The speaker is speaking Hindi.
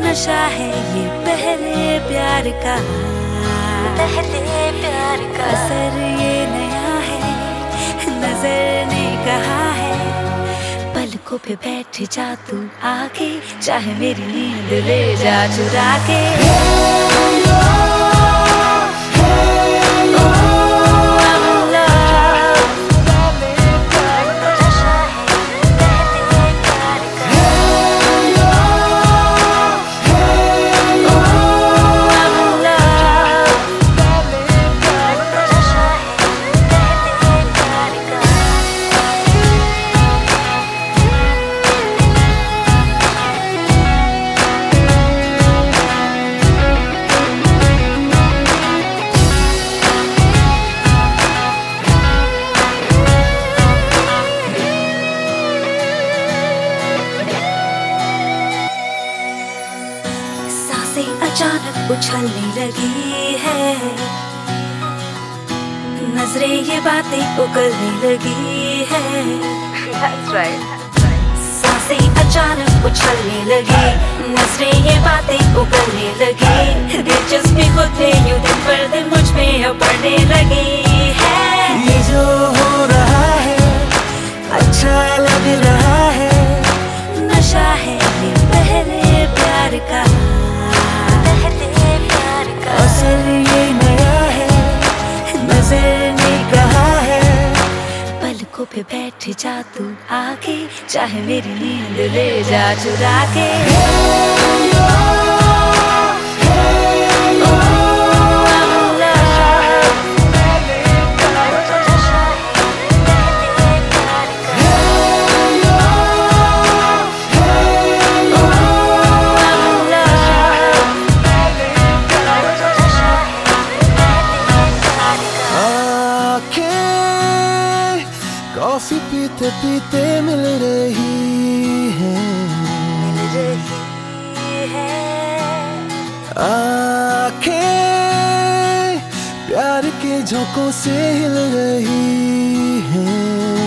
नशा है ये पहले प्यार का, असर ये नया है, नजर ने कहा है। पलकों पे बैठ जा तू आके, चाहे मेरी नींद ले जा चुरा के। अचानक उछलने लगी है, नजरें ये बातें उगलने लगी है। That's right. सांसें अचानक उछलने लगी, नजरें ये बातें उगलने लगी। दिलचस्पी खुद में यूं दिन पर दिन मुझ में अब बढ़ने लगी है। ये जो हो रहा है अच्छा लग रहा है, नशा है ये पहले प्यार का, असर ये नया है, नजर ने कहा है। पलकों पे बैठ जा तू आके, चाहे मेरी नींद ले जा चुरा के। कॉफी पीते पीते मिल रही है, आंखें प्यार के झोंकों से हिल रही हैं।